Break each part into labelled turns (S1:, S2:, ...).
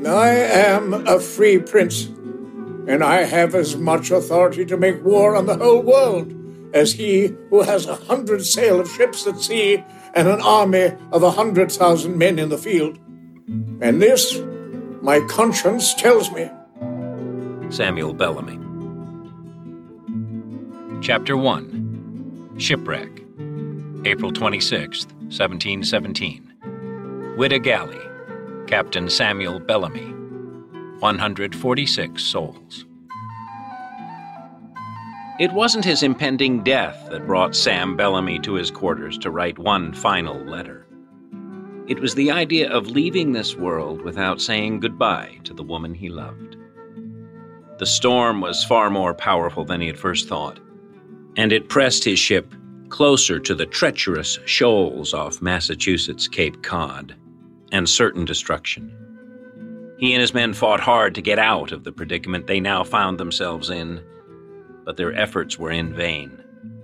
S1: I am a free prince, and I have as much authority to make war on the whole world as he who has 100 sail of ships at sea and an army of 100,000 men in the field. And this, my conscience tells me.
S2: Samuel Bellamy. Chapter 1. Shipwreck. April 26th, 1717. Whydah Galley. Captain Samuel Bellamy. 146 souls. It wasn't his impending death that brought Sam Bellamy to his quarters to write one final letter. It was the idea of leaving this world without saying goodbye to the woman he loved. The storm was far more powerful than he had first thought, and it pressed his ship closer to the treacherous shoals off Massachusetts' Cape Cod and certain destruction. He and his men fought hard to get out of the predicament they now found themselves in, but their efforts were in vain.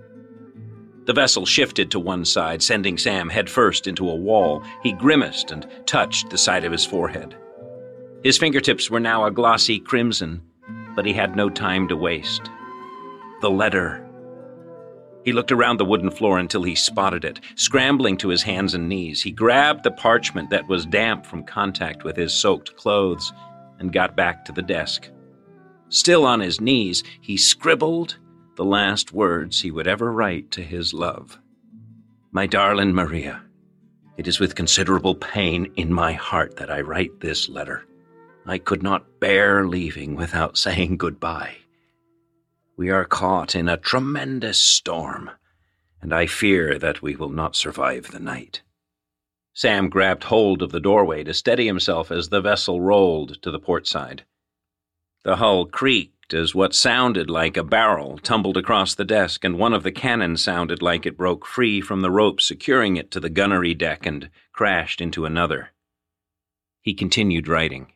S2: The vessel shifted to one side, sending Sam headfirst into a wall. He grimaced and touched the side of his forehead. His fingertips were now a glossy crimson, but he had no time to waste. The letter. He looked around the wooden floor until he spotted it. Scrambling to his hands and knees, he grabbed the parchment that was damp from contact with his soaked clothes and got back to the desk. Still on his knees, he scribbled the last words he would ever write to his love. My darling Maria, it is with considerable pain in my heart that I write this letter. I could not bear leaving without saying goodbye. We are caught in a tremendous storm, and I fear that we will not survive the night. Sam grabbed hold of the doorway to steady himself as the vessel rolled to the port side. The hull creaked as what sounded like a barrel tumbled across the desk, and one of the cannons sounded like it broke free from the rope securing it to the gunnery deck and crashed into another. He continued writing.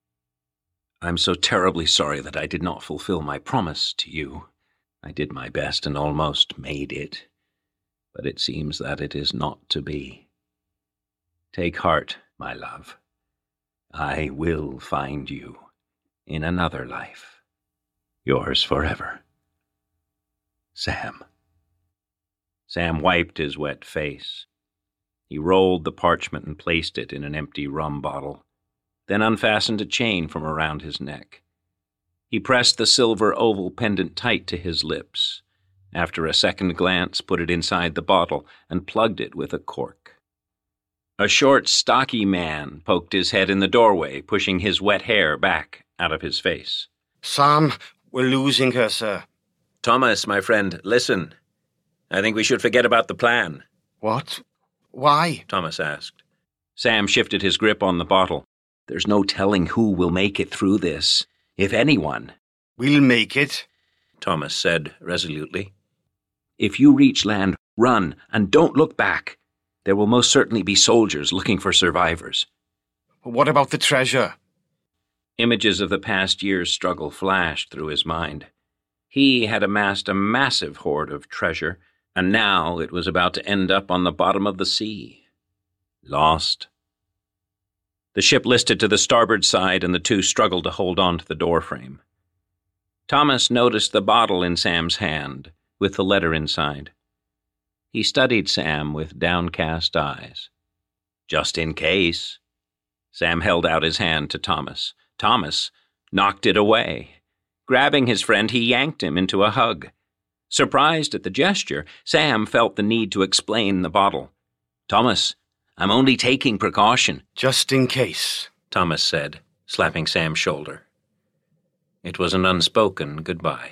S2: I'm so terribly sorry that I did not fulfill my promise to you. I did my best and almost made it, but it seems that it is not to be. Take heart, my love. I will find you in another life. Yours forever. Sam. Sam wiped his wet face. He rolled the parchment and placed it in an empty rum bottle, then unfastened a chain from around his neck. He pressed the silver oval pendant tight to his lips. After a second glance, put it inside the bottle and plugged it with a cork. A short, stocky man poked his head in the doorway, pushing his wet hair back out of his face.
S3: Sam, we're losing her, sir.
S2: Thomas, my friend, listen. I think we should forget about the plan.
S3: What? Why?
S2: Thomas asked. Sam shifted his grip on the bottle. There's no telling who will make it through this, if anyone.
S3: We'll make it,
S2: Thomas said resolutely. If you reach land, run, and don't look back. There will most certainly be soldiers looking for survivors.
S3: What about the treasure?
S2: Images of the past year's struggle flashed through his mind. He had amassed a massive hoard of treasure, and now it was about to end up on the bottom of the sea. Lost. The ship listed to the starboard side, and the two struggled to hold on to the doorframe. Thomas noticed the bottle in Sam's hand, with the letter inside. He studied Sam with downcast eyes. Just in case. Sam held out his hand to Thomas. Thomas knocked it away. Grabbing his friend, he yanked him into a hug. Surprised at the gesture, Sam felt the need to explain the bottle. Thomas, I'm only taking precaution.
S3: Just in case,
S2: Thomas said, slapping Sam's shoulder. It was an unspoken goodbye.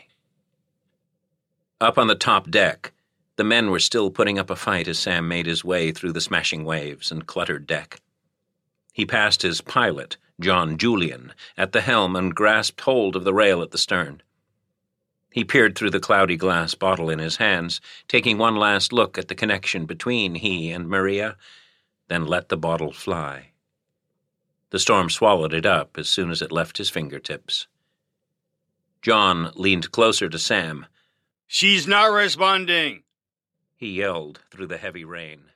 S2: Up on the top deck, the men were still putting up a fight as Sam made his way through the smashing waves and cluttered deck. He passed his pilot, John Julian, at the helm and grasped hold of the rail at the stern. He peered through the cloudy glass bottle in his hands, taking one last look at the connection between he and Maria, then let the bottle fly. The storm swallowed it up as soon as it left his fingertips. John leaned closer to Sam.
S3: She's not responding,
S2: he yelled through the heavy rain.